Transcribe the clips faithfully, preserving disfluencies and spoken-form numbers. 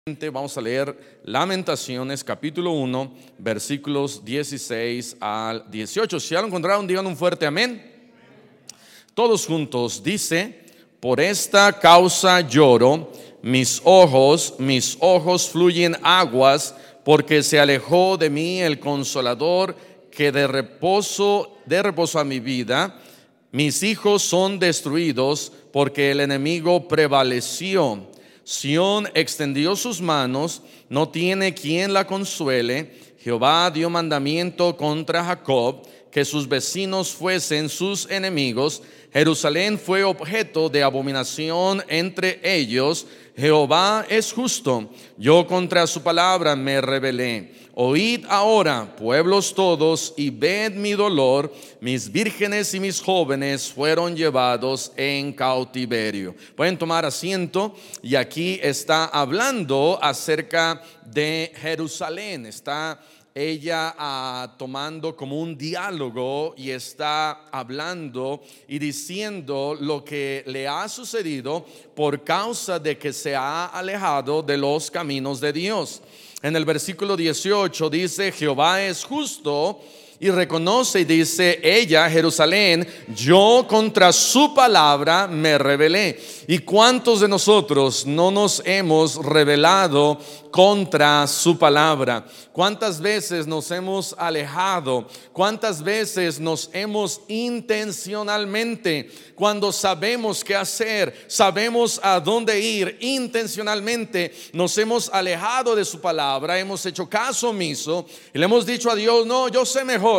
Vamos a leer Lamentaciones capítulo uno versículos dieciséis al dieciocho. Si ya lo encontraron, digan un fuerte amén. Todos juntos. Dice: por esta causa lloro, mis ojos, mis ojos fluyen aguas, porque se alejó de mí el consolador que de reposo, de reposo a mi vida. Mis hijos son destruidos, porque el enemigo prevaleció. Sión extendió sus manos, no tiene quien la consuele. Jehová dio mandamiento contra Jacob, que sus vecinos fuesen sus enemigos. Jerusalén fue objeto de abominación entre ellos. Jehová es justo, yo contra su palabra me rebelé. Oíd ahora, pueblos todos, y ved mi dolor. Mis vírgenes y mis jóvenes fueron llevados en cautiverio. Pueden tomar asiento. Y aquí está hablando acerca de Jerusalén. Está ella ah, tomando como un diálogo y está hablando y diciendo lo que le ha sucedido por causa de que se ha alejado de los caminos de Dios. En el versículo dieciocho dice: Jehová es justo, y reconoce y dice ella, Jerusalén, yo contra su palabra me rebelé. ¿Y cuántos de nosotros no nos hemos rebelado contra su palabra? ¿Cuántas veces nos hemos alejado? ¿Cuántas veces nos hemos intencionalmente, cuando sabemos qué hacer, sabemos a dónde ir, intencionalmente nos hemos alejado de su palabra, hemos hecho caso omiso y le hemos dicho a Dios: no, yo sé mejor.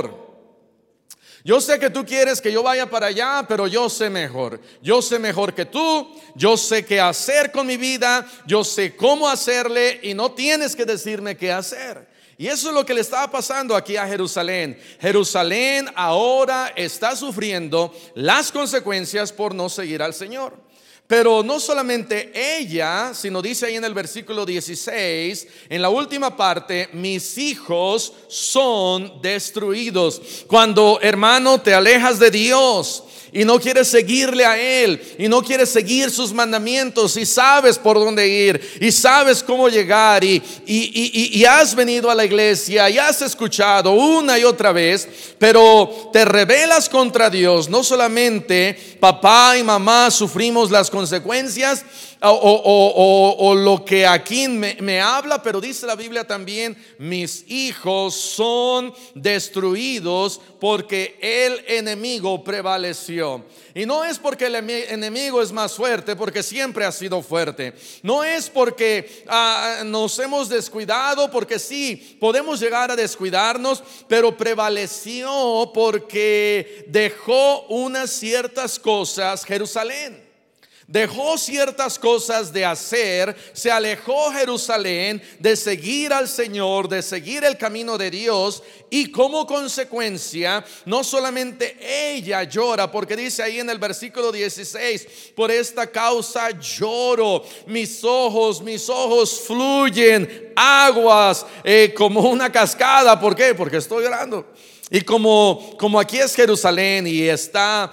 Yo sé que tú quieres que yo vaya para allá, pero yo sé mejor. Yo sé mejor que tú. Yo sé qué hacer con mi vida. Yo sé cómo hacerle, y no tienes que decirme qué hacer. Y eso es lo que le estaba pasando aquí a Jerusalén. Jerusalén ahora está sufriendo las consecuencias por no seguir al Señor. Pero no solamente ella, sino dice ahí en el versículo dieciséis, en la última parte: mis hijos son destruidos. Cuando, hermano, te alejas de Dios y no quieres seguirle a Él, y no quieres seguir sus mandamientos, y sabes por dónde ir, y sabes cómo llegar, y, y, y, y has venido a la iglesia, y has escuchado una y otra vez, pero te rebelas contra Dios. No solamente papá y mamá sufrimos las consecuencias o, o, o, o lo que aquí me, me habla, pero dice la Biblia también: mis hijos son destruidos porque el enemigo prevaleció. Y no es porque el enemigo es más fuerte, porque siempre ha sido fuerte. No es porque uh, nos hemos descuidado, porque sí, podemos llegar a descuidarnos, pero prevaleció porque dejó unas ciertas cosas Jerusalén. Dejó ciertas cosas de hacer, se alejó Jerusalén de seguir al Señor, de seguir el camino de Dios, y como consecuencia, no solamente ella llora, porque dice ahí en el versículo dieciséis: por esta causa lloro, mis ojos, mis ojos fluyen aguas eh, como una cascada. ¿Por qué? Porque estoy llorando. Y como, como aquí es Jerusalén y está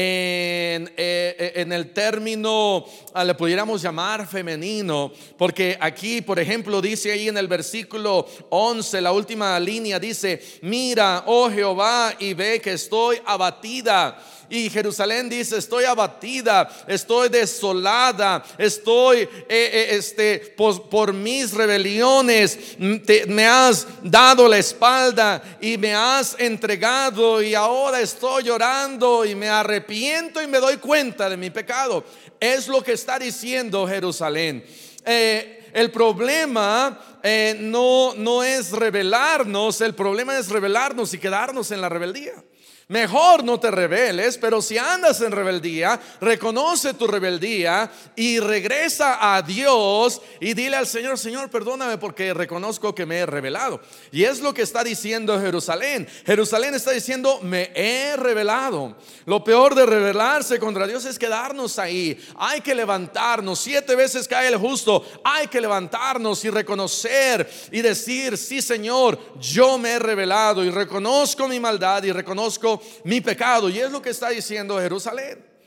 en, eh, en el término, le pudiéramos llamar femenino, porque aquí, por ejemplo, dice ahí en el versículo once, la última línea, dice: mira, oh Jehová, y ve que estoy abatida. Y Jerusalén dice: estoy abatida, estoy desolada, estoy eh, eh, este, por, por mis rebeliones te, me has dado la espalda y me has entregado, y ahora estoy llorando y me arrepiento y me doy cuenta de mi pecado. Es lo que está diciendo Jerusalén. Eh, el problema eh, no, no es rebelarnos, el problema es rebelarnos y quedarnos en la rebeldía. Mejor no te rebeles, pero si andas en rebeldía, reconoce tu rebeldía y regresa a Dios y dile al Señor: Señor, perdóname porque reconozco que me he rebelado. Y es lo que está diciendo Jerusalén. Jerusalén está diciendo: me he rebelado. Lo peor de rebelarse contra Dios es quedarnos ahí. Hay que levantarnos. Siete veces cae el justo. Hay que levantarnos y reconocer y decir: sí, Señor, yo me he rebelado y reconozco mi maldad y reconozco mi pecado. Y es lo que está diciendo Jerusalén.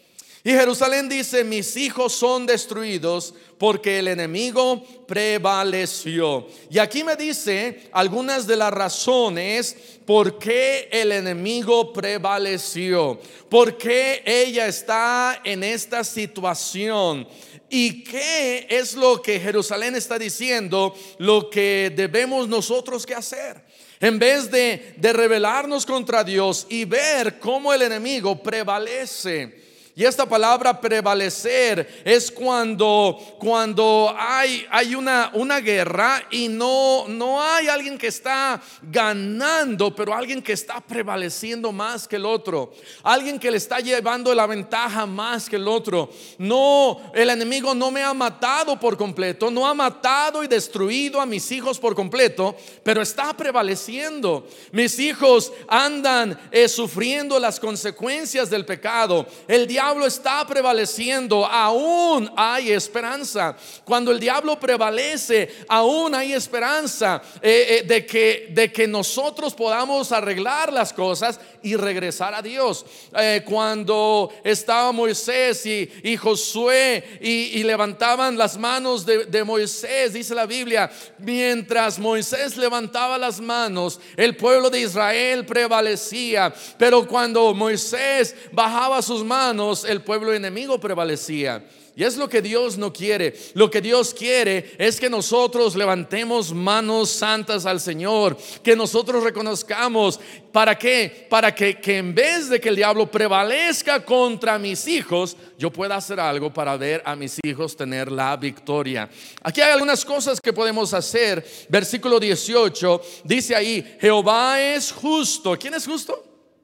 Y Jerusalén dice: mis hijos son destruidos porque el enemigo prevaleció. Y aquí me dice algunas de las razones por qué el enemigo prevaleció, por qué ella está en esta situación. ¿Y qué es lo que Jerusalén está diciendo? Lo que debemos nosotros que hacer. En vez de, de rebelarnos contra Dios y ver cómo el enemigo prevalece. Y esta palabra prevalecer es cuando, cuando hay, hay una, una guerra y no, no hay alguien que está ganando, pero alguien que está prevaleciendo más que el otro. Alguien que le está llevando la ventaja más que el otro. No, el enemigo no me ha matado por completo, no ha matado y destruido a mis hijos por completo, pero está prevaleciendo. Mis hijos andan eh, sufriendo las consecuencias del pecado. El diablo está prevaleciendo, aún hay esperanza. Cuando el diablo prevalece, aún hay esperanza eh, eh, de, que, de que nosotros podamos arreglar las cosas y regresar a Dios. Eh, cuando estaba Moisés y, y Josué y, y levantaban las manos de, de Moisés, dice la Biblia, mientras Moisés levantaba las manos, el pueblo de Israel prevalecía. Pero cuando Moisés bajaba sus manos, el pueblo enemigo prevalecía. Y es lo que Dios no quiere. Lo que Dios quiere es que nosotros levantemos manos santas al Señor, que nosotros reconozcamos. ¿Para qué? Para que, que en vez de que el diablo prevalezca contra mis hijos, yo pueda hacer algo para ver a mis hijos tener la victoria. Aquí hay algunas cosas que podemos hacer. Versículo dieciocho dice ahí: Jehová es justo. ¿Quién es justo?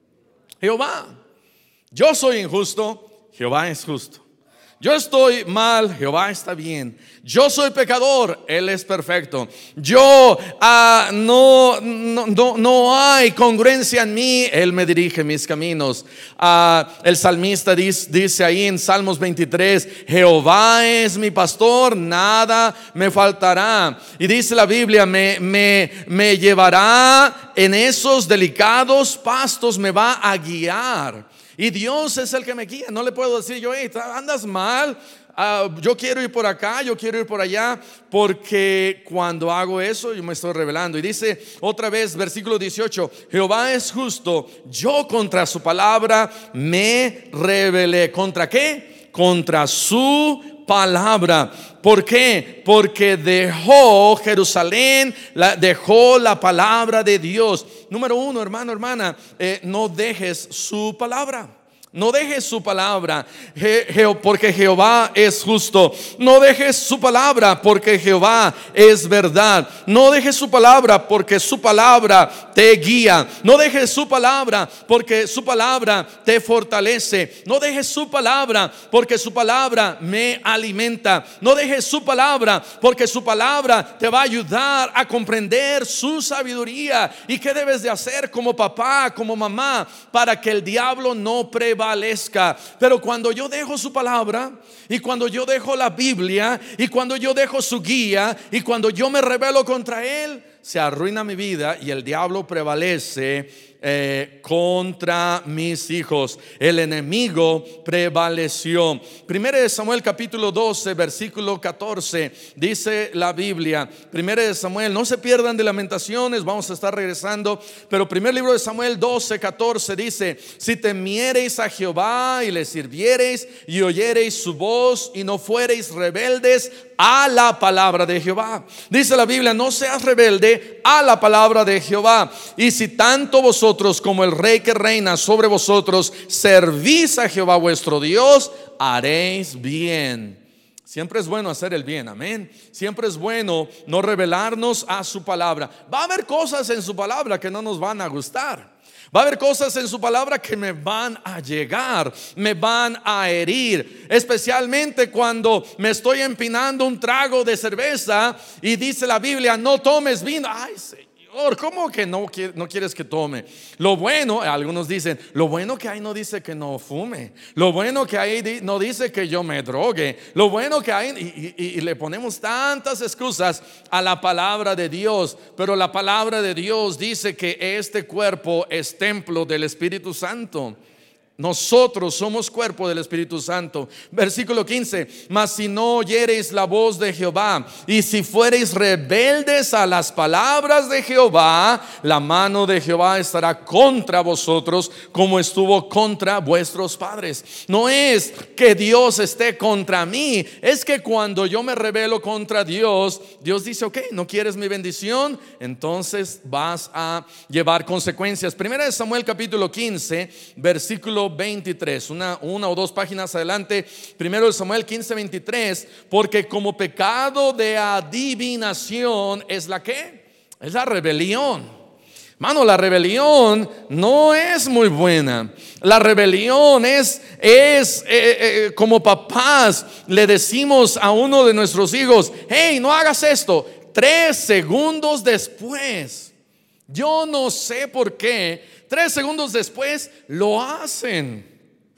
Jehová. Yo soy injusto, Jehová es justo. Yo estoy mal, Jehová está bien. Yo soy pecador, Él es perfecto. Yo uh, no, no, no, no hay congruencia en mí, Él me dirige mis caminos. uh, El salmista dice, dice ahí en Salmos veintitrés: Jehová es mi pastor, nada me faltará. Y dice la Biblia: me, me, me llevará en esos delicados pastos, me va a guiar. Y Dios es el que me guía. No le puedo decir yo: hey, andas mal, uh, yo quiero ir por acá, yo quiero ir por allá. Porque cuando hago eso, yo me estoy rebelando. Y dice otra vez, versículo dieciocho: Jehová es justo, yo contra su palabra me rebelé. ¿Contra qué? Contra su palabra. ¿Por qué? Porque dejó Jerusalén, la, dejó la palabra de Dios. Número uno, hermano, hermana, eh, no dejes su palabra. No dejes su palabra, Je, Je, porque Jehová es justo. No dejes su palabra, porque Jehová es verdad. No dejes su palabra, porque su palabra te guía. No dejes su palabra, porque su palabra te fortalece. No dejes su palabra, porque su palabra me alimenta. No dejes su palabra, porque su palabra te va a ayudar a comprender su sabiduría. ¿Y qué debes de hacer como papá, como mamá, para que el diablo no prevalezca? Pero cuando yo dejo su palabra, y cuando yo dejo la Biblia, y cuando yo dejo su guía, y cuando yo me rebelo contra él, se arruina mi vida y el diablo prevalece eh, contra mis hijos. El enemigo prevaleció. Primero de Samuel capítulo doce versículo catorce dice la Biblia. Primero de Samuel, no se pierdan de Lamentaciones, vamos a estar regresando, pero primer libro de Samuel doce catorce dice: si temiereis a Jehová y le sirviereis y oyereis su voz y no fuereis rebeldes a la palabra de Jehová. Dice la Biblia: no seas rebelde a la palabra de Jehová. Y si tanto vosotros como el rey que reina sobre vosotros servís a Jehová vuestro Dios, haréis bien. Siempre es bueno hacer el bien, amén. Siempre es bueno no rebelarnos a su palabra. Va a haber cosas en su palabra que no nos van a gustar. Va a haber cosas en su palabra que me van a llegar, me van a herir. Especialmente cuando me estoy empinando un trago de cerveza y dice la Biblia: no tomes vino. Ay, Señor, ¿cómo que no, no quieres que tome? Lo bueno, algunos dicen, lo bueno que ahí no dice que no fume. Lo bueno que ahí no dice que yo me drogue. Lo bueno que hay, y, y, y le ponemos tantas excusas a la palabra de Dios. Pero la palabra de Dios dice que este cuerpo es templo del Espíritu Santo. Nosotros somos cuerpo del Espíritu Santo. Versículo quince: mas si no oyereis la voz de Jehová, y si fuereis rebeldes a las palabras de Jehová, la mano de Jehová estará contra vosotros, como estuvo contra vuestros padres. No es que Dios esté contra mí, es que cuando yo me rebelo contra Dios, Dios dice: ok, no quieres mi bendición, entonces vas a llevar consecuencias. Primera de Samuel capítulo quince, versículo veintitrés, una, una o dos páginas adelante. Primero de Samuel quince, veintitrés: porque como pecado de adivinación es la que es la rebelión. Mano, la rebelión no es muy buena. La rebelión es, es eh, eh, como papás le decimos a uno de nuestros hijos: hey, no hagas esto. Tres segundos después, yo no sé por qué, tres segundos después lo hacen.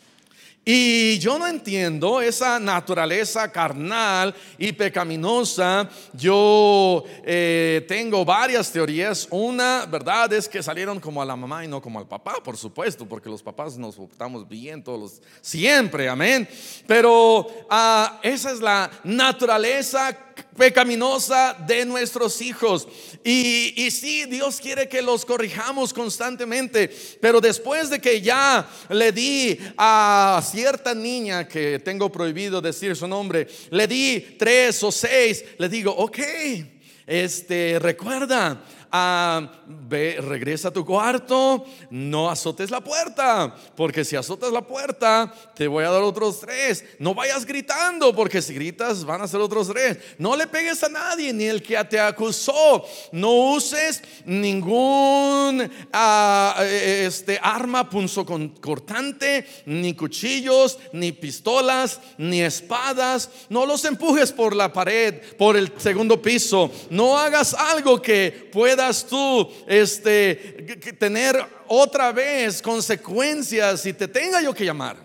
Y yo no entiendo esa naturaleza carnal y pecaminosa. Yo eh, tengo varias teorías. Una, verdad, es que salieron como a la mamá y no como al papá, por supuesto, porque los papás nos portamos bien todos los, siempre, amén. Pero uh, esa es la naturaleza pecaminosa de nuestros hijos. Y, y sí, Dios quiere que los corrijamos constantemente. Pero después de que ya le di a cierta niña, que tengo prohibido decir su nombre, le di tres o seis, le digo: ok, este, recuerda, ah, ve, regresa a tu cuarto, no azotes la puerta, porque si azotas la puerta te voy a dar otros tres. No vayas gritando, porque si gritas van a ser otros tres. No le pegues a nadie, ni el que te acusó. No uses ningún ah, este, arma punzocortante, ni cuchillos, ni pistolas, ni espadas. No los empujes por la pared, por el segundo piso. No hagas algo que puedas tú este, tener otra vez consecuencias y te tenga yo que llamar.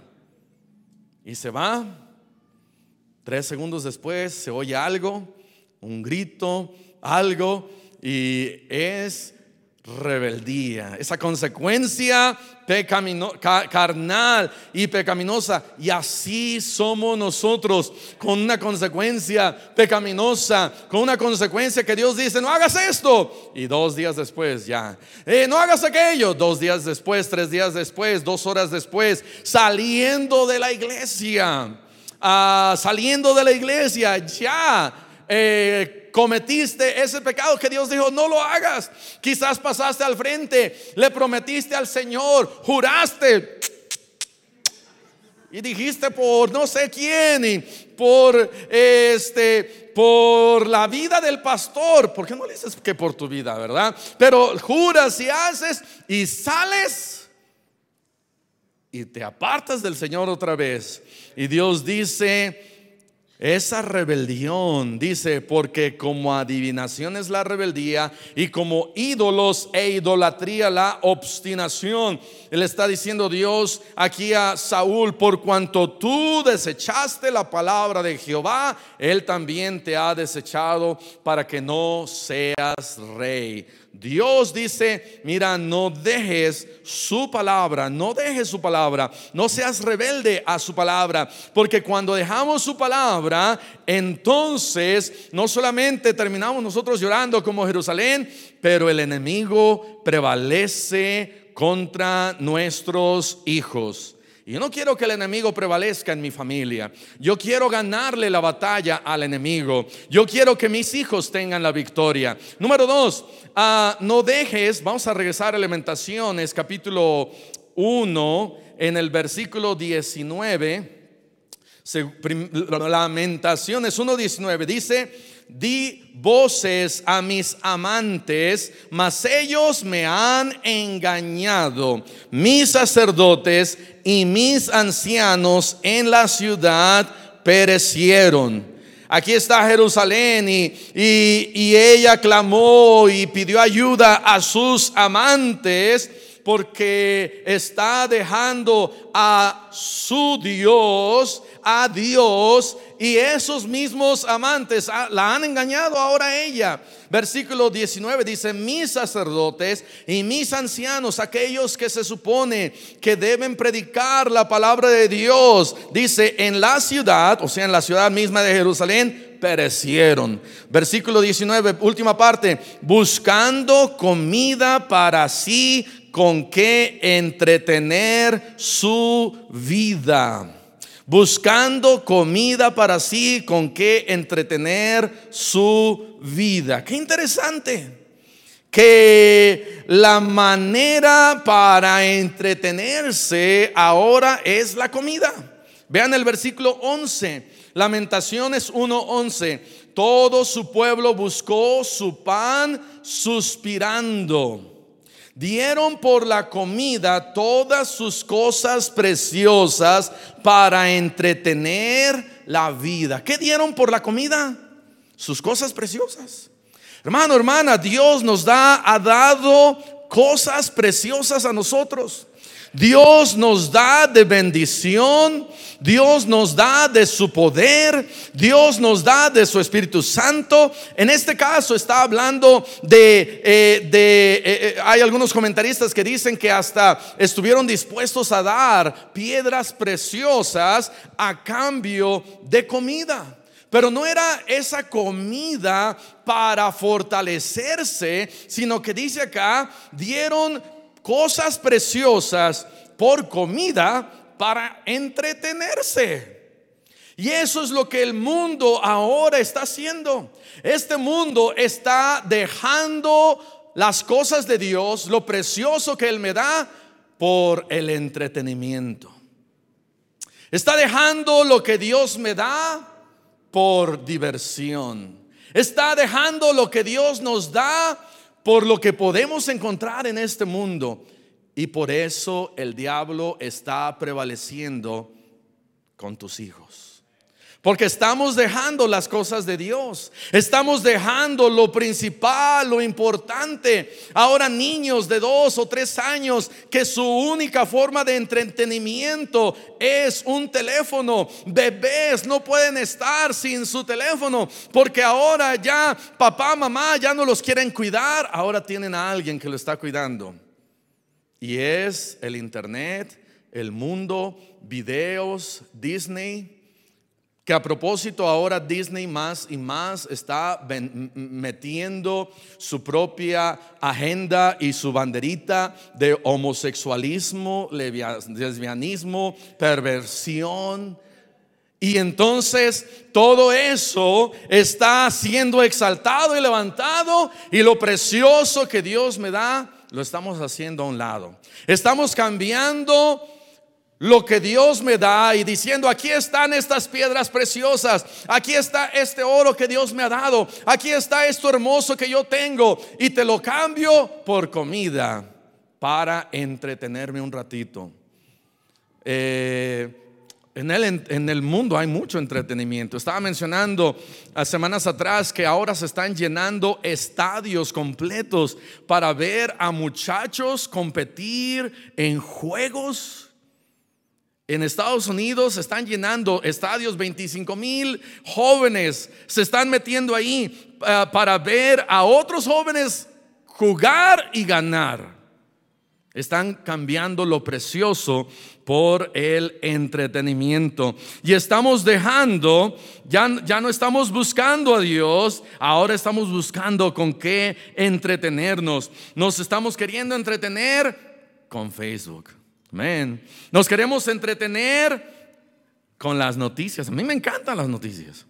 Y se va. Tres segundos después se oye algo, un grito, algo, y es rebeldía, esa consecuencia pecamino, ca, carnal y pecaminosa. Y así somos nosotros, con una consecuencia pecaminosa, con una consecuencia que Dios dice: no hagas esto, y dos días después ya eh, no hagas aquello. Dos días después, tres días después, dos horas después, saliendo de la iglesia, uh, saliendo de la iglesia ya eh, cometiste ese pecado que Dios dijo: no lo hagas. Quizás pasaste al frente, le prometiste al Señor, juraste y dijiste por no sé quién, y por este por la vida del pastor. ¿Por qué no le dices que por tu vida, verdad? Pero juras y haces y sales y te apartas del Señor otra vez. Y Dios dice: esa rebelión, dice, porque como adivinación es la rebeldía, y como ídolos e idolatría la obstinación. Él está diciendo Dios aquí a Saúl: por cuanto tú desechaste la palabra de Jehová, Él también te ha desechado para que no seas rey. Dios dice: mira, no dejes su palabra, no dejes su palabra, no seas rebelde a su palabra, porque cuando dejamos su palabra, entonces no solamente terminamos nosotros llorando como Jerusalén, pero el enemigo prevalece contra nuestros hijos. Y yo no quiero que el enemigo prevalezca en mi familia. Yo quiero ganarle la batalla al enemigo. Yo quiero que mis hijos tengan la victoria. Número dos, uh, no dejes, vamos a regresar a Lamentaciones capítulo uno, en el versículo diecinueve. Lamentaciones uno diecinueve dice: di voces a mis amantes, mas ellos me han engañado. Mis sacerdotes y mis ancianos en la ciudad perecieron. Aquí está Jerusalén y, y, y ella clamó y pidió ayuda a sus amantes, porque está dejando a su Dios, a Dios, y esos mismos amantes la han engañado ahora a ella. Versículo diecinueve dice: mis sacerdotes y mis ancianos, aquellos que se supone que deben predicar la palabra de Dios, dice, en la ciudad, o sea en la ciudad misma de Jerusalén, perecieron. Versículo diecinueve, última parte: buscando comida para sí con que entretener su vida. Buscando comida para sí con que entretener su vida. Qué interesante que la manera para entretenerse ahora es la comida. Vean el versículo once, Lamentaciones uno once. Todo su pueblo buscó su pan suspirando. Dieron por la comida todas sus cosas preciosas para entretener la vida. ¿Qué dieron por la comida? Sus cosas preciosas. Hermano, hermana, Dios nos da, ha dado cosas preciosas a nosotros. Dios nos da de bendición, Dios nos da de su poder, Dios nos da de su Espíritu Santo. En este caso está hablando de, eh, de eh, hay algunos comentaristas que dicen que hasta estuvieron dispuestos a dar piedras preciosas a cambio de comida. Pero no era esa comida para fortalecerse, sino que dice acá, dieron cosas preciosas por comida para entretenerse. Y eso es lo que el mundo ahora está haciendo. Este mundo está dejando las cosas de Dios, lo precioso que Él me da, por el entretenimiento. Está dejando lo que Dios me da por diversión. Está dejando lo que Dios nos da por lo que podemos encontrar en este mundo. Y por eso el diablo está prevaleciendo con tus hijos. Porque estamos dejando las cosas de Dios. Estamos dejando lo principal, lo importante. Ahora niños de dos o tres años que su única forma de entretenimiento es un teléfono. Bebés no pueden estar sin su teléfono, porque ahora ya papá, mamá ya no los quieren cuidar. Ahora tienen a alguien que lo está cuidando. Y es el internet, el mundo, videos, Disney. Que a propósito ahora Disney más y más está metiendo su propia agenda y su banderita de homosexualismo, lesbianismo, perversión. Y entonces todo eso está siendo exaltado y levantado, y lo precioso que Dios me da lo estamos haciendo a un lado. Estamos cambiando lo que Dios me da y diciendo: aquí están estas piedras preciosas, aquí está este oro que Dios me ha dado, aquí está esto hermoso que yo tengo, y te lo cambio por comida para entretenerme un ratito. Eh, en, el, en el mundo hay mucho entretenimiento. Estaba mencionando a semanas atrás que ahora se están llenando estadios completos para ver a muchachos competir en juegos. En Estados Unidos se están llenando estadios, veinticinco mil jóvenes se están metiendo ahí uh, para ver a otros jóvenes jugar y ganar. Están cambiando lo precioso por el entretenimiento. Y estamos dejando, ya, ya no estamos buscando a Dios, ahora estamos buscando con qué entretenernos. Nos estamos queriendo entretener con Facebook. Amén. Nos queremos entretener con las noticias. A mí me encantan las noticias.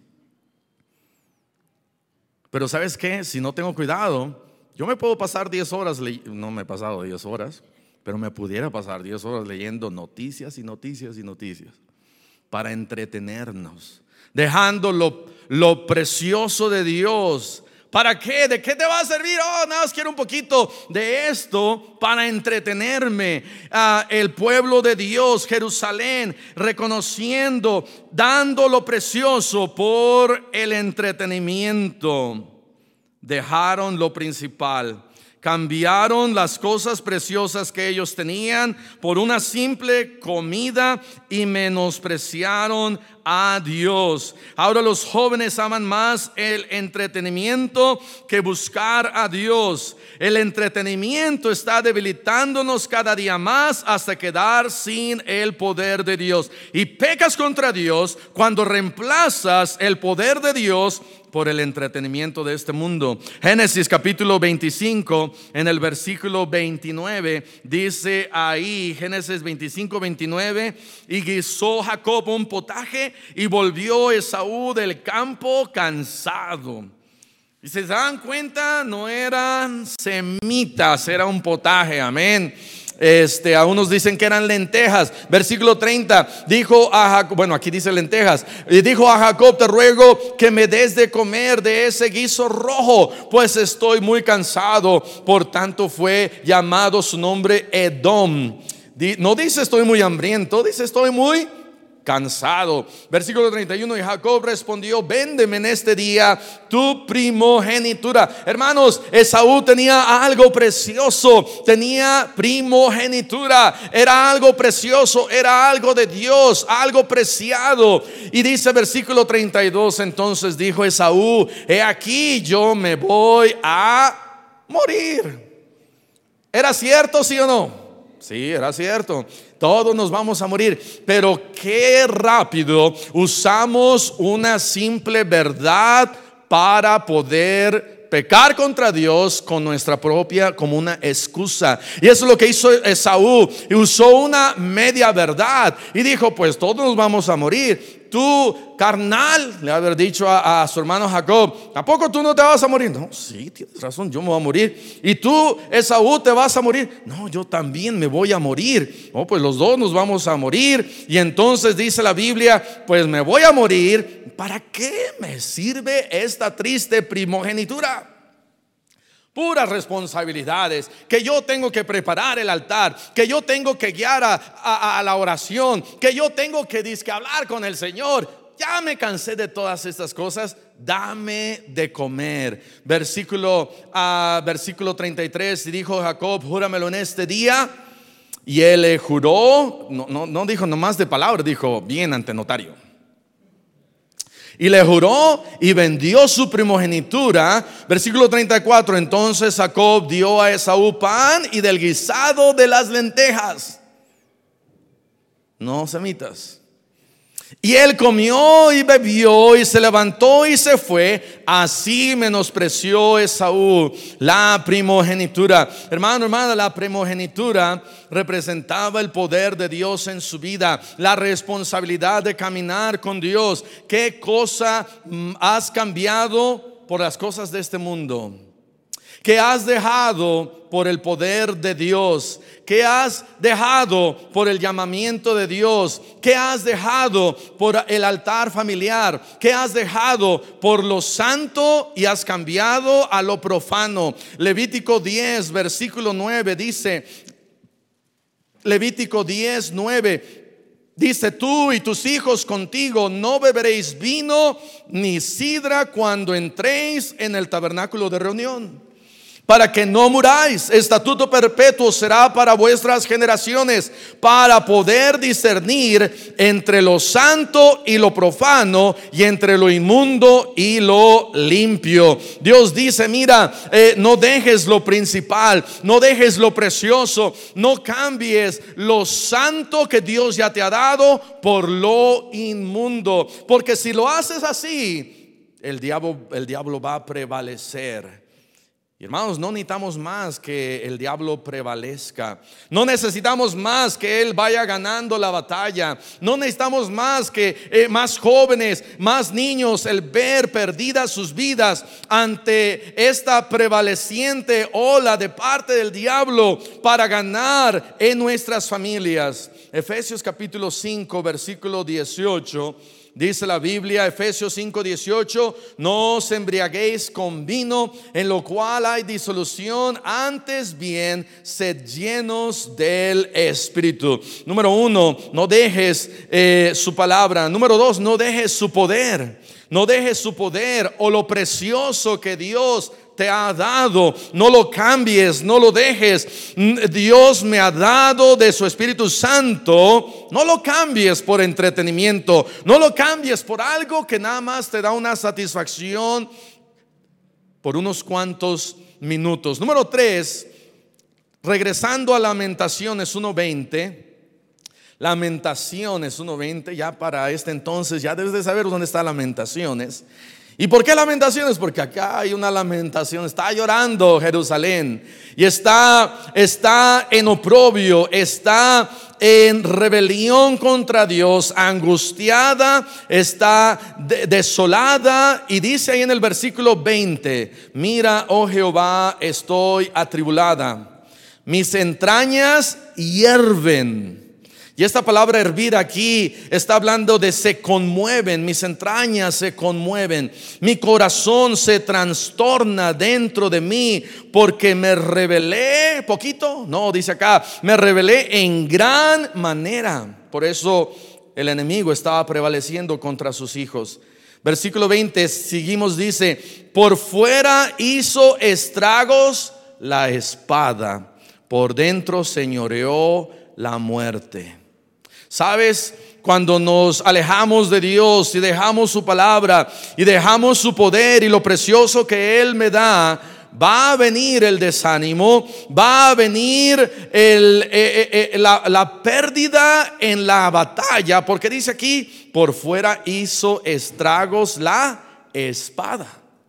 Pero ¿sabes qué? Si no tengo cuidado, yo me puedo pasar diez horas le- No me he pasado diez horas, pero me pudiera pasar diez horas leyendo noticias y noticias y noticias para entretenernos, dejando lo, lo precioso de Dios. ¿Para qué? ¿De qué te va a servir? Oh, nada más quiero un poquito de esto para entretenerme. Ah, el pueblo de Dios, Jerusalén, reconociendo, dando lo precioso por el entretenimiento. Dejaron lo principal. Cambiaron las cosas preciosas que ellos tenían por una simple comida y menospreciaron a Dios. Ahora los jóvenes aman más el entretenimiento que buscar a Dios. El entretenimiento está debilitándonos cada día más hasta quedar sin el poder de Dios. Y pecas contra Dios cuando reemplazas el poder de Dios por el entretenimiento de este mundo. Génesis capítulo veinticinco, en el versículo veintinueve, dice ahí, Génesis veinticinco, veintinueve: y guisó Jacob un potaje y volvió Esaú del campo cansado. Y se dan cuenta, no eran semitas, era un potaje, amén. Este, a unos dicen que eran lentejas. Versículo treinta, dijo a Jacob, bueno, aquí dice lentejas, y dijo a Jacob: te ruego que me des de comer de ese guiso rojo, pues estoy muy cansado. Por tanto fue llamado su nombre Edom. No dice estoy muy hambriento, dice estoy muy cansado. Versículo treinta y uno, y Jacob respondió: véndeme en este día tu primogenitura. Hermanos, Esaú tenía algo precioso, tenía primogenitura, era algo precioso, era algo de Dios, algo preciado. Y dice versículo treinta y dos, entonces dijo Esaú: he aquí yo me voy a morir. ¿Era cierto, sí o no? Sí, era cierto. Todos nos vamos a morir. Pero qué rápido usamos una simple verdad para poder pecar contra Dios con nuestra propia, como una excusa. Y eso es lo que hizo Esaú. Y usó una media verdad y dijo: pues todos nos vamos a morir. Tú, carnal, le haber dicho a, a su hermano Jacob: ¿a poco tú no te vas a morir? No, sí, tienes razón, yo me voy a morir. Y tú, Esaú, ¿te vas a morir? No, yo también me voy a morir. No, pues los dos nos vamos a morir. Y entonces dice la Biblia: pues me voy a morir. ¿Para qué me sirve esta triste primogenitura? Puras responsabilidades, que yo tengo que preparar el altar, que yo tengo que guiar a, a, a la oración, que yo tengo que disque hablar con el Señor. Ya me cansé de todas estas cosas. Dame de comer. Versículo, uh, versículo treinta y tres, y dijo Jacob: júramelo en este día. Y él le juró, no, no, no dijo nomás de palabra, dijo bien ante notario. Y le juró y vendió su primogenitura. Versículo treinta y cuatro, entonces Jacob dio a Esaú pan y del guisado de las lentejas. No semitas. Y él comió y bebió y se levantó y se fue. Así menospreció Esaú la primogenitura. Hermano, hermana, la primogenitura representaba el poder de Dios en su vida, la responsabilidad de caminar con Dios. ¿Qué cosa has cambiado por las cosas de este mundo? ¿Qué has dejado por el poder de Dios? ¿Qué has dejado por el llamamiento de Dios? ¿Qué has dejado por el altar familiar? ¿Qué has dejado por lo santo y has cambiado a lo profano? Levítico diez, versículo nueve dice, Levítico diez, nueve dice: tú y tus hijos contigo no beberéis vino ni sidra cuando entréis en el tabernáculo de reunión, para que no muráis. Estatuto perpetuo será para vuestras generaciones, para poder discernir entre lo santo y lo profano, y entre lo inmundo y lo limpio. Dios dice: mira, eh, no dejes lo principal, no dejes lo precioso, no cambies lo santo que Dios ya te ha dado por lo inmundo, porque si lo haces así, el diablo, el diablo va a prevalecer. Hermanos, no necesitamos más que el diablo prevalezca. No necesitamos más que él vaya ganando la batalla. No necesitamos más que eh, más jóvenes, más niños, el ver perdidas sus vidas ante esta prevaleciente ola de parte del diablo para ganar en nuestras familias. Efesios capítulo cinco, versículo dieciocho. Dice la Biblia, Efesios cinco, dieciocho: no os embriaguéis con vino, en lo cual hay disolución, antes bien sed llenos del Espíritu. Número uno, no dejes eh, su palabra. Número dos, no dejes su poder. No dejes su poder o lo precioso que Dios te ha dado. No lo cambies, no lo dejes. Dios me ha dado de su Espíritu Santo. No lo cambies por entretenimiento. No lo cambies por algo que nada más te da una satisfacción por unos cuantos minutos. Número tres, regresando a Lamentaciones uno veinte. Lamentaciones uno veinte, ya para este entonces ya debes de saber dónde está Lamentaciones. ¿Y por qué Lamentaciones? Porque acá hay una lamentación. Está llorando Jerusalén y está, está en oprobio, está en rebelión contra Dios, angustiada, está de, desolada. Y dice ahí en el versículo veinte: mira, oh Jehová, estoy atribulada, mis entrañas hierven. Y esta palabra hervir aquí está hablando de se conmueven, mis entrañas se conmueven, mi corazón se trastorna dentro de mí, porque me rebelé, poquito, no, dice acá, me rebelé en gran manera. Por eso el enemigo estaba prevaleciendo contra sus hijos. Versículo veinte, seguimos, dice: por fuera hizo estragos la espada, por dentro señoreó la muerte. ¿Sabes? Cuando nos alejamos de Dios y dejamos su palabra y dejamos su poder y lo precioso que Él me da, va a venir el desánimo, va a venir el, eh, eh, la, la pérdida en la batalla, porque dice aquí: por fuera hizo estragos la espada.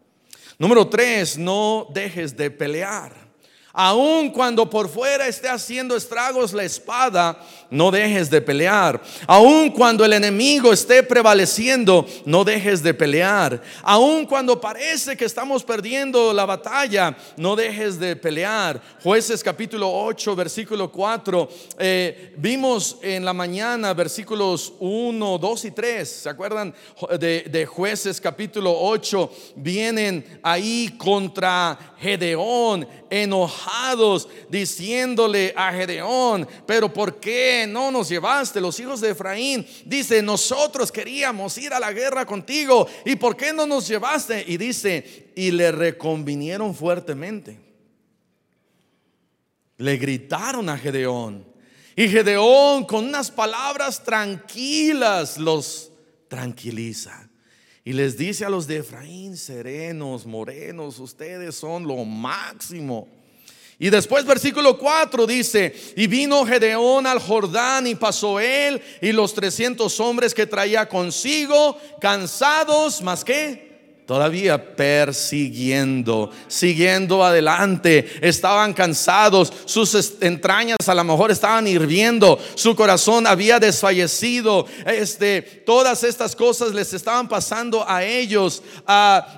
Número tres, no dejes de pelear. Aun cuando por fuera esté haciendo estragos la espada, no dejes de pelear. Aun cuando el enemigo esté prevaleciendo, no dejes de pelear. Aun cuando parece que estamos perdiendo la batalla, no dejes de pelear. Jueces capítulo ocho, versículo cuatro. eh, Vimos en la mañana versículos uno, dos y tres. ¿Se acuerdan de, de Jueces capítulo ocho? Vienen ahí contra Gedeón, enojados, diciéndole a Gedeón: pero ¿por qué no nos llevaste? Los hijos de Efraín, dice: nosotros queríamos ir a la guerra contigo, ¿y por qué no nos llevaste? Y dice: y le reconvinieron fuertemente. Le gritaron a Gedeón, y Gedeón con unas palabras tranquilas los tranquiliza. Y les dice a los de Efraín: serenos, morenos, ustedes son lo máximo. Y después versículo cuatro dice: y vino Gedeón al Jordán, y pasó él y los trescientos hombres que traía consigo, cansados, ¿más qué? Todavía persiguiendo, siguiendo adelante. Estaban cansados, sus entrañas a lo mejor estaban hirviendo, su corazón había desfallecido. Este, todas estas cosas les estaban pasando a ellos. Ah,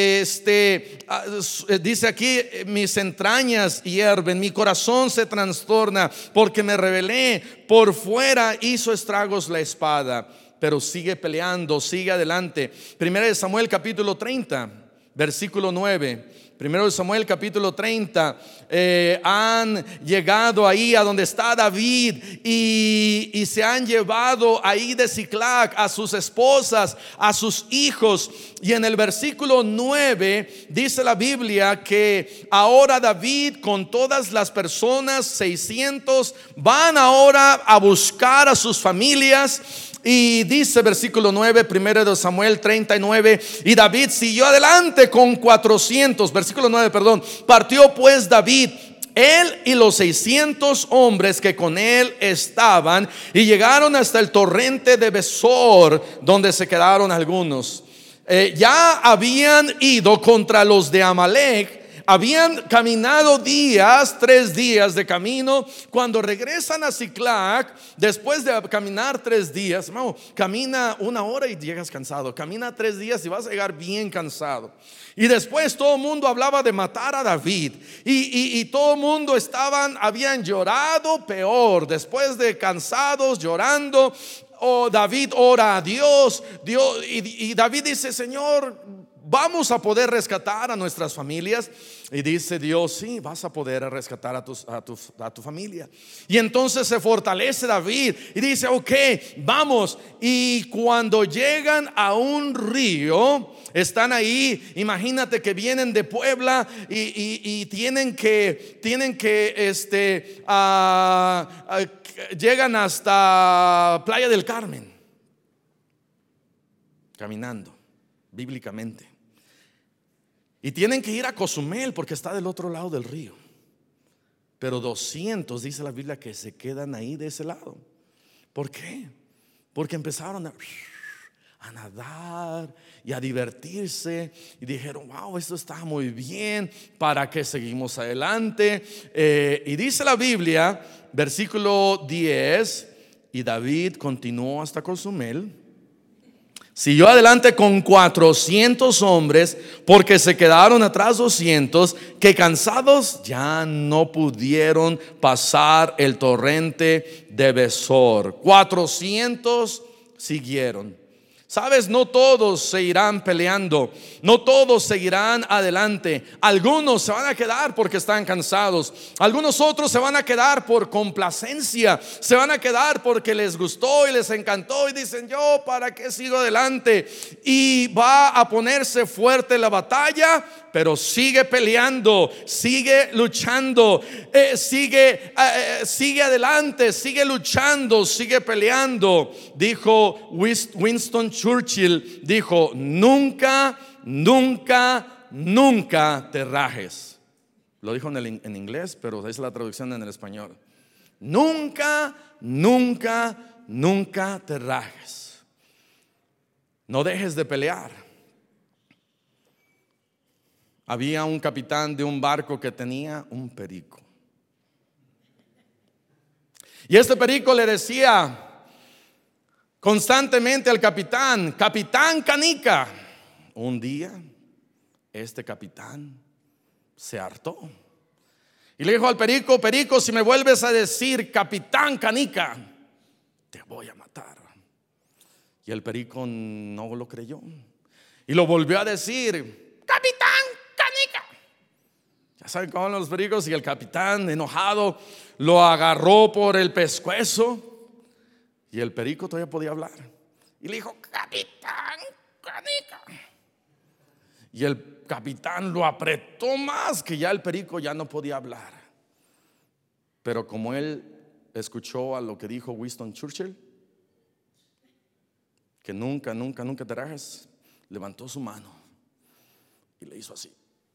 este, ah, dice aquí: mis entrañas hierven, mi corazón se trastorna, porque me rebelé. Por fuera hizo estragos la espada. Pero sigue peleando, sigue adelante. Primera de Samuel capítulo treinta, versículo nueve. Primero de Samuel capítulo treinta. eh, Han llegado ahí a donde está David, y, y se han llevado ahí de Siclac a sus esposas, a sus hijos. Y en el versículo nueve dice la Biblia que ahora David con todas las personas, seiscientos, van ahora a buscar a sus familias. Y dice versículo nueve, primero de Samuel treinta y nueve: y David siguió adelante con cuatrocientos. Versículo nueve, perdón. Partió pues David, él y los seiscientos hombres que con él estaban, y llegaron hasta el torrente de Besor, donde se quedaron algunos. Eh, ya habían ido contra los de Amalec. Habían caminado días, tres días de camino. Cuando regresan a Siclac, después de caminar tres días, hermano, camina una hora y llegas cansado. Camina tres días y vas a llegar bien cansado. Y después todo el mundo hablaba de matar a David. Y, y, y todo el mundo estaban, habían llorado peor. Después de cansados, llorando. Oh, David ora a Dios, Dios y, y David dice: Señor, vamos a poder rescatar a nuestras familias. Y dice Dios, sí, vas a poder rescatar a, tus, a, tu, a tu familia. Y entonces se fortalece David y dice, ok, vamos. Y cuando llegan a un río, están ahí, imagínate que vienen de Puebla y, y, y tienen que, tienen que, este, uh, uh, llegan hasta Playa del Carmen, caminando, bíblicamente. Y tienen que ir a Cozumel porque está del otro lado del río. Pero doscientos, dice la Biblia, que se quedan ahí de ese lado. ¿Por qué? Porque empezaron a, a nadar y a divertirse. Y dijeron, wow, esto está muy bien. ¿Para qué seguimos adelante? Eh, y dice la Biblia, versículo diez, y David continuó hasta Cozumel. Siguió adelante con cuatrocientos hombres, porque se quedaron atrás doscientos, que cansados ya no pudieron pasar el torrente de Besor. cuatrocientos siguieron. Sabes, no todos se irán peleando, no todos seguirán adelante. Algunos se van a quedar porque están cansados, algunos otros se van a quedar por complacencia, se van a quedar porque les gustó y les encantó y dicen, yo para qué sigo adelante. Y va a ponerse fuerte la batalla, pero sigue peleando, sigue luchando, eh, sigue, eh, sigue adelante, sigue luchando, sigue peleando. Dijo Winston Churchill, dijo, nunca, nunca, nunca te rajes. Lo dijo en, el, en inglés, pero es la traducción en el español. Nunca, nunca, nunca te rajes. No dejes de pelear. Había un capitán de un barco que tenía un perico. Y este perico le decía constantemente al capitán, capitán Canica. Un día este capitán se hartó y le dijo al perico, perico, si me vuelves a decir capitán Canica, te voy a matar. Y el perico no lo creyó y lo volvió a decir, capitán Canica. Ya saben cómo son los pericos. Y el capitán, enojado, lo agarró por el pescuezo. Y el perico todavía podía hablar y le dijo, capitán Canica. Y el capitán lo apretó más, que ya el perico ya no podía hablar. Pero como él escuchó a lo que dijo Winston Churchill, que nunca, nunca, nunca te rajes, levantó su mano y le hizo así.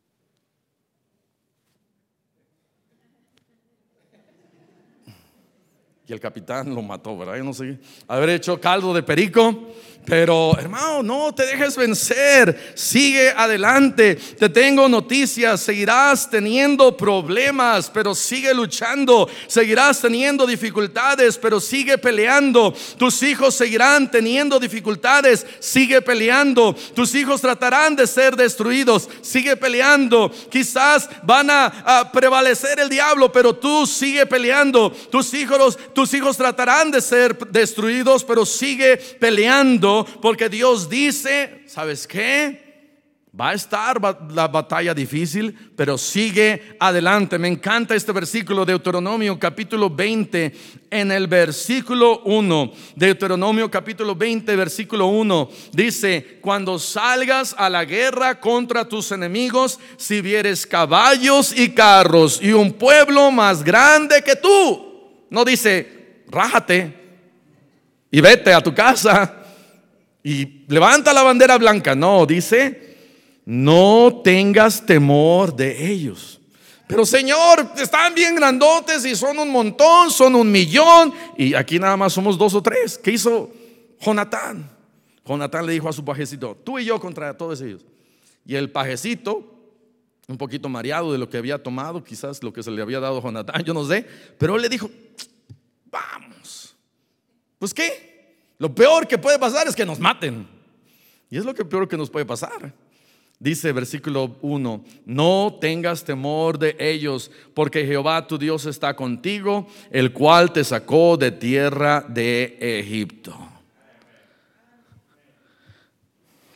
Y el capitán lo mató, ¿verdad? Yo no sé, haber hecho caldo de perico. Pero hermano, no te dejes vencer, sigue adelante. Te tengo noticias, seguirás teniendo problemas, pero sigue luchando. Seguirás teniendo dificultades, pero sigue peleando. Tus hijos seguirán teniendo dificultades, sigue peleando. Tus hijos tratarán de ser destruidos, sigue peleando. Quizás van a, a prevalecer el diablo, pero tú sigue peleando. Tus hijos, tus hijos tratarán de ser destruidos, pero sigue peleando. Porque Dios dice, ¿sabes qué? Va a estar la batalla difícil, pero sigue adelante. Me encanta este versículo de Deuteronomio capítulo veinte, en el versículo uno. Deuteronomio capítulo veinte, versículo uno. Dice, cuando salgas a la guerra contra tus enemigos, si vieres caballos y carros y un pueblo más grande que tú. No dice, rájate y vete a tu casa y levanta la bandera blanca. No, dice, no tengas temor de ellos. Pero Señor, están bien grandotes y son un montón, son un millón, y aquí nada más somos dos o tres. ¿Qué hizo Jonatán? Jonatán le dijo a su pajecito, tú y yo contra todos ellos. Y el pajecito, un poquito mareado de lo que había tomado, quizás lo que se le había dado a Jonatán, yo no sé, pero él le dijo, vamos. Pues qué, lo peor que puede pasar es que nos maten. Y es lo que peor que nos puede pasar. Dice versículo uno, no tengas temor de ellos, porque Jehová tu Dios está contigo, el cual te sacó de tierra de Egipto.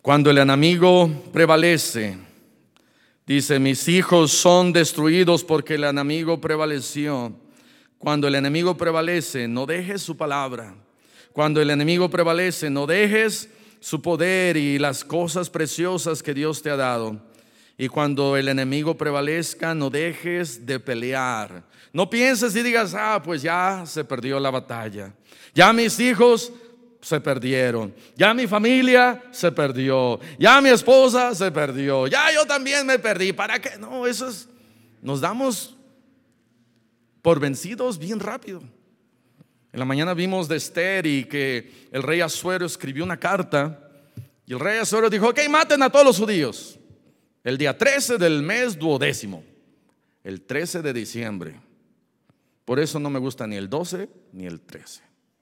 Cuando el enemigo prevalece, dice, mis hijos son destruidos porque el enemigo prevaleció. Cuando el enemigo prevalece, no dejes su palabra. Cuando el enemigo prevalece, no dejes su poder y las cosas preciosas que Dios te ha dado. Y cuando el enemigo prevalezca, no dejes de pelear. No pienses y digas, ah, pues ya se perdió la batalla. Ya mis hijos se perdieron. Ya mi familia se perdió. Ya mi esposa se perdió. Ya yo también me perdí. ¿Para qué? No, eso es, nos damos por vencidos bien rápido. En la mañana vimos de Esther y que el rey Asuero escribió una carta. Y el rey Asuero dijo, ok, maten a todos los judíos. El día trece del mes duodécimo, el trece de diciembre. Por eso no me gusta ni el doce ni el trece.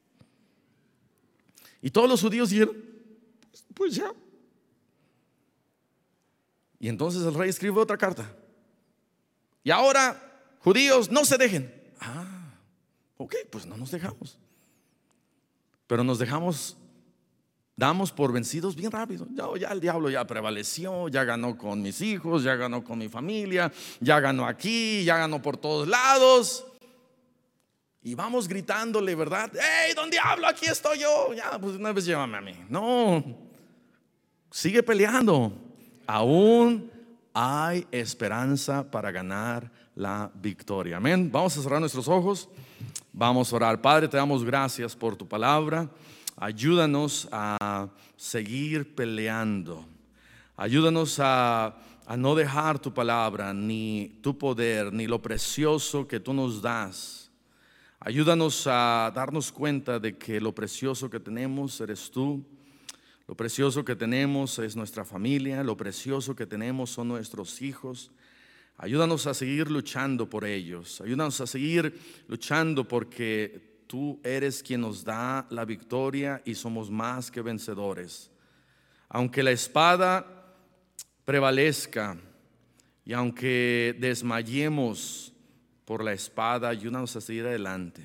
Y todos los judíos dijeron, pues ya. Y entonces el rey escribe otra carta. Y ahora, judíos, no se dejen. Ah, ok, pues no nos dejamos. Pero nos dejamos, damos por vencidos bien rápido. Ya, ya el diablo ya prevaleció, ya ganó con mis hijos, ya ganó con mi familia, ya ganó aquí, ya ganó por todos lados. Y vamos gritándole, ¿verdad? ¡Hey, don diablo, aquí estoy yo! Ya, pues una vez llévame a mí. No, sigue peleando. Aún hay esperanza para ganar la victoria. Amén. Vamos a cerrar nuestros ojos. Vamos a orar. Padre, te damos gracias por tu palabra. Ayúdanos a seguir peleando. Ayúdanos a, a no dejar tu palabra, ni tu poder, ni lo precioso que tú nos das. Ayúdanos a darnos cuenta de que lo precioso que tenemos eres tú. Lo precioso que tenemos es nuestra familia. Lo precioso que tenemos son nuestros hijos. Ayúdanos a seguir luchando por ellos. Ayúdanos a seguir luchando porque tú eres quien nos da la victoria y somos más que vencedores. Aunque la espada prevalezca y aunque desmayemos por la espada, ayúdanos a seguir adelante.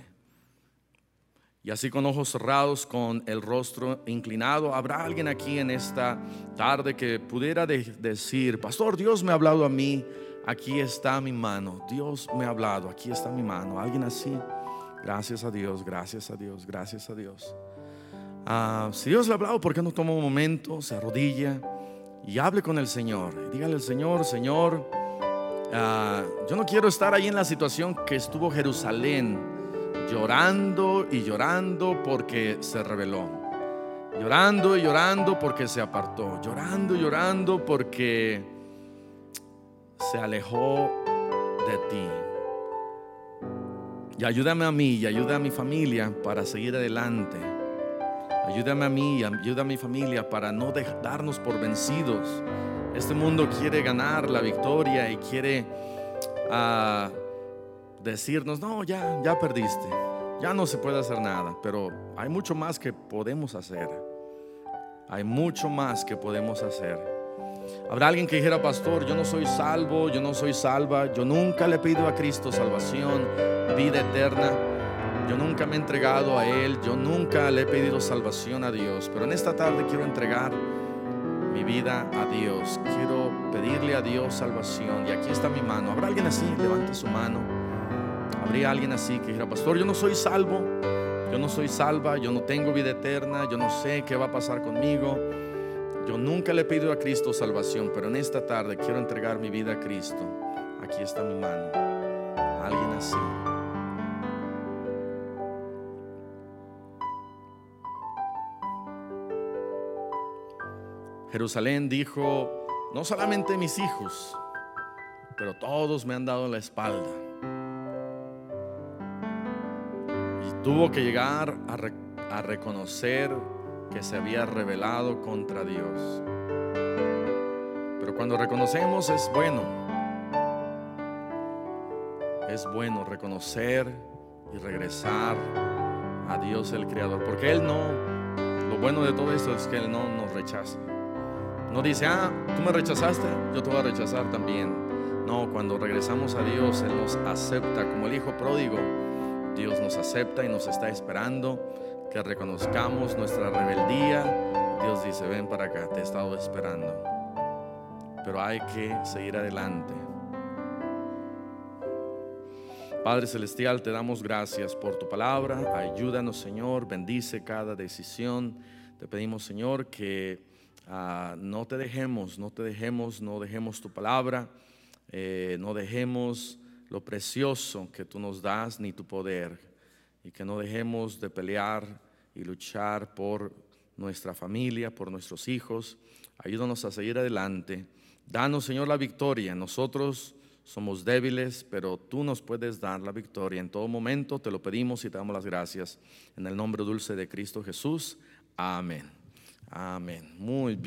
Y así con ojos cerrados, con el rostro inclinado, habrá alguien aquí en esta tarde que pudiera de- decir, pastor, Dios me ha hablado a mí, aquí está mi mano. Dios me ha hablado, aquí está mi mano. Alguien así, gracias a Dios, gracias a Dios, gracias a Dios. Ah, si Dios le ha hablado, ¿por qué no toma un momento, se arrodilla y hable con el Señor? Y dígale al Señor, Señor, ah, yo no quiero estar ahí en la situación que estuvo Jerusalén, llorando y llorando porque se rebeló, llorando y llorando porque se apartó, llorando y llorando porque se alejó de ti. Y ayúdame a mí y ayuda a mi familia para seguir adelante. Ayúdame a mí y ayuda a mi familia para no darnos por vencidos. Este mundo quiere ganar la victoria y quiere uh, decirnos, no, ya, ya perdiste, ya no se puede hacer nada. Pero hay mucho más que podemos hacer. Hay mucho más que podemos hacer. Habrá alguien que dijera, pastor, yo no soy salvo, yo no soy salva, yo nunca le he pedido a Cristo salvación, vida eterna. Yo nunca me he entregado a Él, yo nunca le he pedido salvación a Dios. Pero en esta tarde quiero entregar mi vida a Dios. Quiero pedirle a Dios salvación. Y aquí está mi mano. ¿Habrá alguien así? Levante su mano. ¿Habría alguien así que dijera, pastor, yo no soy salvo, yo no soy salva, yo no tengo vida eterna, yo no sé qué va a pasar conmigo, yo nunca le he pedido a Cristo salvación, pero en esta tarde quiero entregar mi vida a Cristo? Aquí está mi mano. ¿Alguien así? Jerusalén dijo, no solamente mis hijos, pero todos me han dado la espalda. Y tuvo que llegar a, re- a reconocer que se había rebelado contra Dios. Pero cuando reconocemos es bueno. Es bueno reconocer y regresar a Dios el Creador, porque Él no, lo bueno de todo esto es que Él no nos rechaza. No dice, ah, tú me rechazaste, yo te voy a rechazar también. No, cuando regresamos a Dios, Él nos acepta como el hijo pródigo. Dios nos acepta y nos está esperando que reconozcamos nuestra rebeldía, Dios dice, ven para acá, te he estado esperando. Pero hay que seguir adelante. Padre Celestial, te damos gracias por tu palabra. Ayúdanos, Señor, bendice cada decisión. Te pedimos, Señor, que uh, no te dejemos, no te dejemos, no dejemos tu palabra, eh, no dejemos lo precioso que tú nos das, ni tu poder, y que no dejemos de pelear y luchar por nuestra familia, por nuestros hijos. Ayúdanos a seguir adelante. Danos, Señor, la victoria. Nosotros somos débiles, pero tú nos puedes dar la victoria en todo momento. Te lo pedimos y te damos las gracias en el nombre dulce de Cristo Jesús. Amén. Amén. Muy bien.